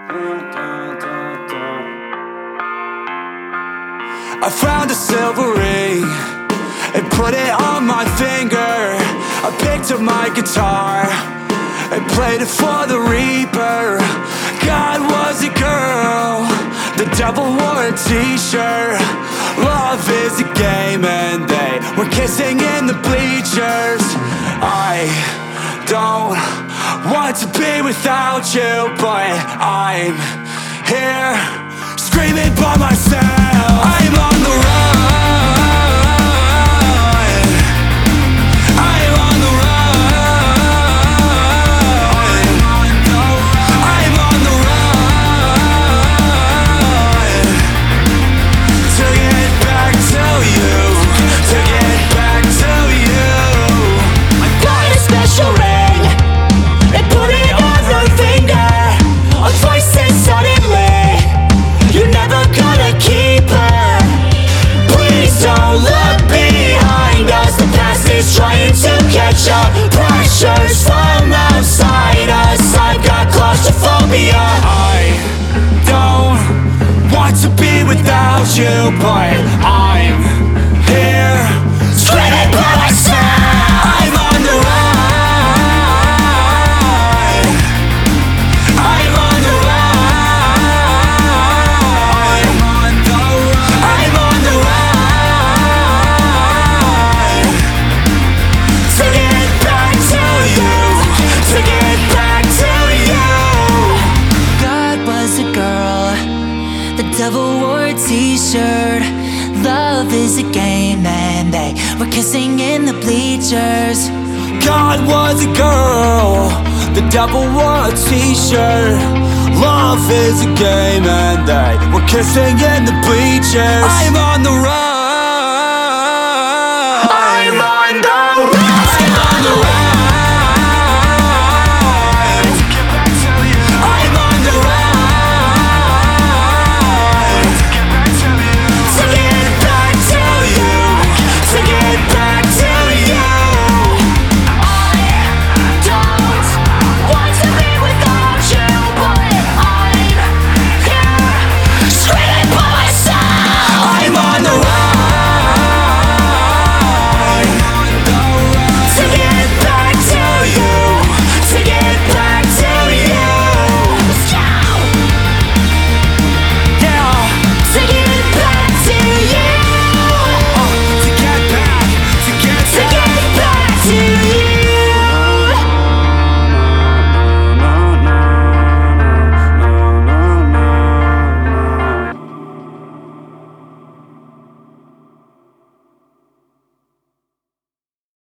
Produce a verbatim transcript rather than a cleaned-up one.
I found a silver ring and put it on my finger. I picked up my guitar and played it for the reaper. God was a girl, the devil wore a t-shirt. Love is a game and they were kissing in the bleachers. I don't want to be without you, but I'm here screaming by myself. I'm on the run. I'm on the run. I'm on the run to get back to you, to get back to you. I got a special ring and put it on her finger. A voice said suddenly, you're never gonna keep her. Please don't look behind us. The past is trying to catch up. Pressures from outside us. I've got claustrophobia. I don't want to be without you, but I'm here screaming by myself. I'm on the run. I'm on the run. I'm on the run. I'm on the run to get back to you, to get back to you. God was a girl, the devil wore a t-shirt. Love is a game and they were kissing in the bleachers. God was a girl, the devil wore a t-shirt. Love is a game and they were kissing in the bleachers. I'm on the run.